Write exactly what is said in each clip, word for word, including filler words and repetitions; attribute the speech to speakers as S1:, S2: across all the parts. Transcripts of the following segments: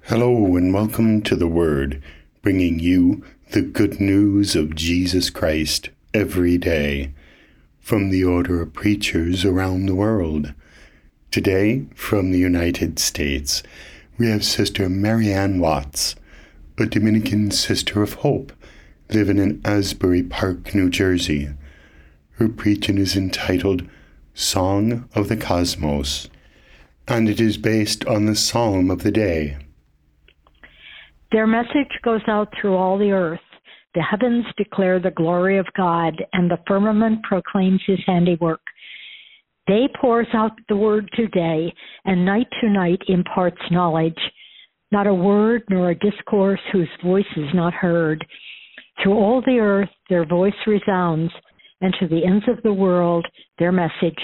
S1: Hello and welcome to The Word, bringing you the good news of Jesus Christ every day from the order of preachers around the world. Today, from the United States, we have Sister Marianne Watts, a Dominican Sister of Hope, living in Asbury Park, New Jersey. Her preaching is entitled Song of the Cosmos, and it is based on the Psalm of the day.
S2: Their message goes out through all the earth. The heavens declare the glory of God, and the firmament proclaims his handiwork. Day pours out the word today, and night to night imparts knowledge. Not a word nor a discourse whose voice is not heard. Through all the earth their voice resounds, and to the ends of the world their message.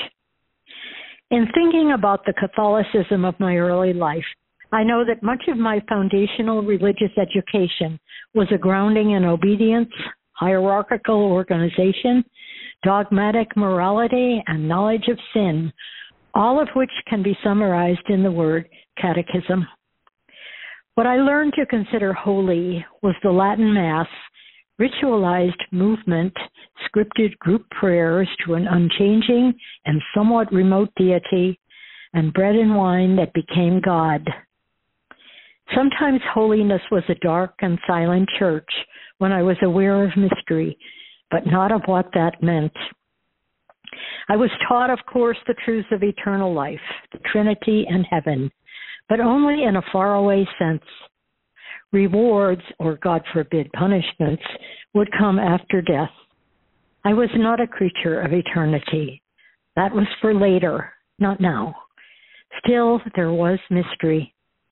S2: In thinking about the Catholicism of my early life, I know that much of my foundational religious education was a grounding in obedience, hierarchical organization, dogmatic morality, and knowledge of sin, all of which can be summarized in the word catechism. What I learned to consider holy was the Latin Mass, ritualized movement, scripted group prayers to an unchanging and somewhat remote deity, and bread and wine that became God. Sometimes holiness was a dark and silent church when I was aware of mystery, but not of what that meant. I was taught, of course, the truths of eternal life, the Trinity and heaven, but only in a faraway sense. Rewards, or God forbid punishments, would come after death. I was not a creature of eternity. That was for later, not now. Still, there was mystery.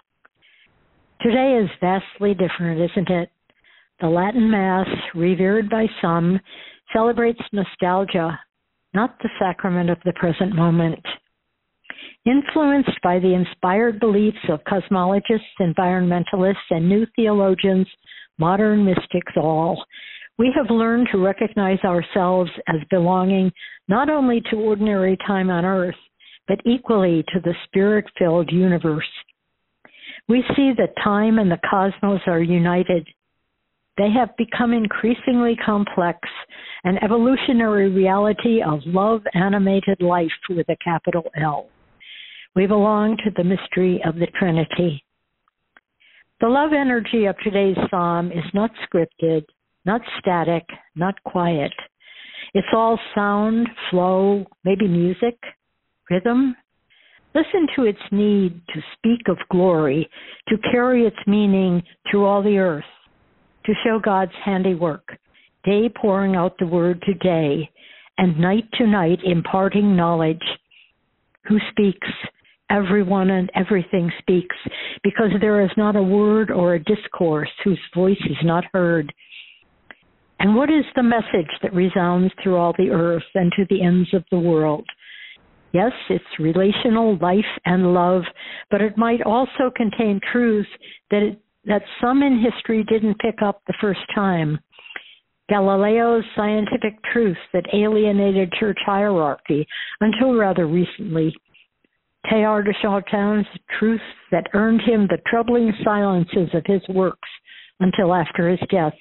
S2: Today is vastly different, isn't it? The Latin Mass, revered by some, celebrates nostalgia, not the sacrament of the present moment. Influenced by the inspired beliefs of cosmologists, environmentalists, and new theologians, modern mystics all, we have learned to recognize ourselves as belonging not only to ordinary time on earth, but equally to the spirit-filled universe. We see that time and the cosmos are united. They have become increasingly complex, an evolutionary reality of love-animated life with a capital L. We belong to the mystery of the Trinity. The love energy of today's psalm is not scripted, not static, not quiet. It's all sound, flow, maybe music, rhythm. Listen to its need to speak of glory, to carry its meaning through all the earth, to show God's handiwork, day pouring out the word to day, and night to night imparting knowledge. Who speaks? Everyone and everything speaks, because there is not a word or a discourse whose voice is not heard. And what is the message that resounds through all the earth and to the ends of the world? Yes, it's relational life and love, but it might also contain truths that it, that some in history didn't pick up the first time. Galileo's scientific truths that alienated church hierarchy until rather recently. Teilhard de Chardin's truths that earned him the troubling silences of his works until after his death.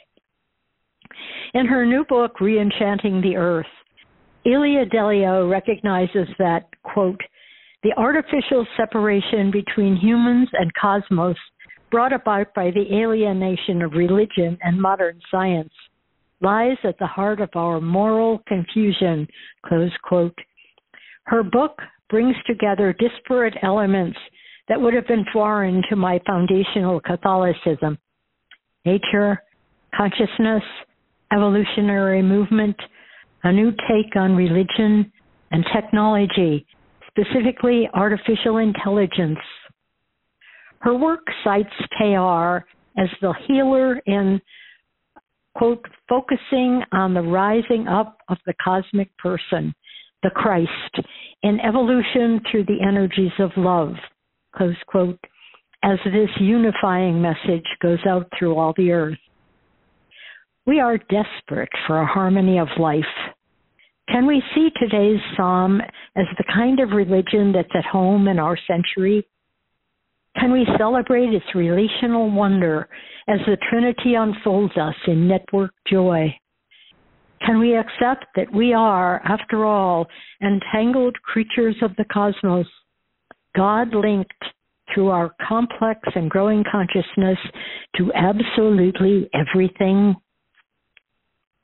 S2: In her new book, Re-Enchanting the Earth, Ilia Delio recognizes that, quote, the artificial separation between humans and cosmos brought about by the alienation of religion and modern science lies at the heart of our moral confusion, close quote. Her book brings together disparate elements that would have been foreign to my foundational Catholicism: nature, consciousness, evolutionary movement, a new take on religion, and technology, specifically artificial intelligence. Her work cites Teilhard as the healer in, quote, focusing on the rising up of the cosmic person, the Christ, in evolution through the energies of love, close quote, as this unifying message goes out through all the earth. We are desperate for a harmony of life. Can we see today's psalm as the kind of religion that's at home in our century? Can we celebrate its relational wonder as the Trinity unfolds us in network joy? Can we accept that we are, after all, entangled creatures of the cosmos, God linked through our complex and growing consciousness to absolutely everything?